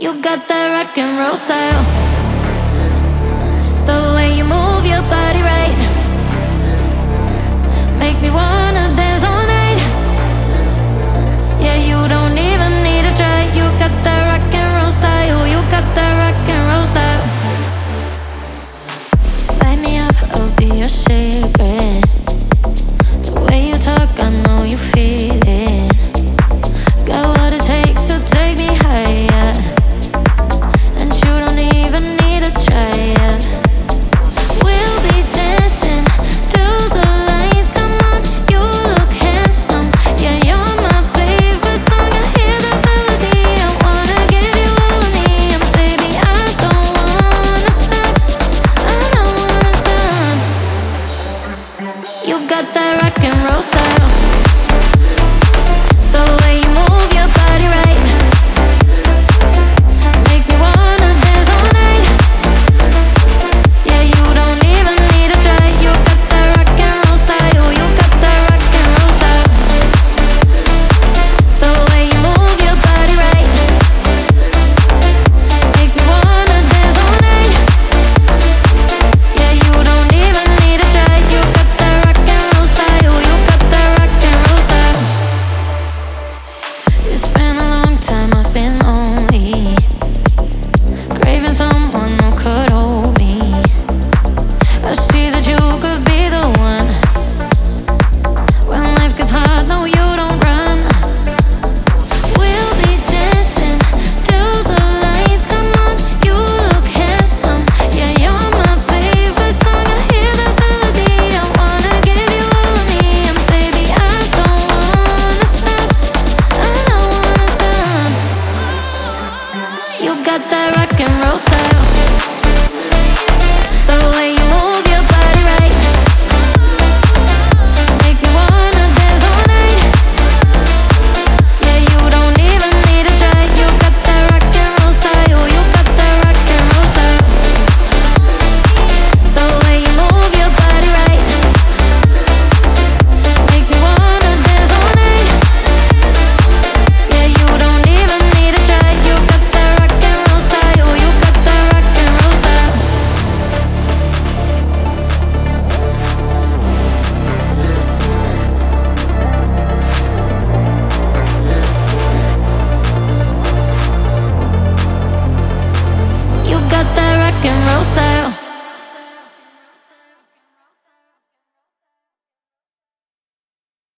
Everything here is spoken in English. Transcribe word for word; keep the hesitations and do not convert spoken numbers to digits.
You got that rock and roll style. The way you move your body right, make me wanna dance all night. Yeah, you don't even need to try. You got that rock and roll style. You got that rock and roll style. Light me up, I'll be your secret. The way you talk, I know you feel it. Got what it takes to take me higher, and you don't even need to try it. We'll be dancing till the lights come on. You look handsome, yeah, you're my favorite song. I hear the melody, I wanna give you all of me. And baby, I don't wanna stop, I don't wanna stop. You got that rock and roll style. The way you move your body right, make me wanna dance all night. Yeah, you don't even need to try. You got that rock and roll style. You got that rock and roll style. The way you move your body right, make me wanna dance all night. Yeah, you don't even need to try. You got that rock and roll style. You got that rock and roll style. It's been a long time I've been lonely, craving someone who could hold me. I see that you could be the one. When life gets hard, no, you don't run. We'll be dancing till the lights come on. You look handsome, yeah, you're my favorite song. I hear the melody, I wanna give you all of me. And baby, I don't wanna stop, I don't wanna stop. You got that rock and roll style.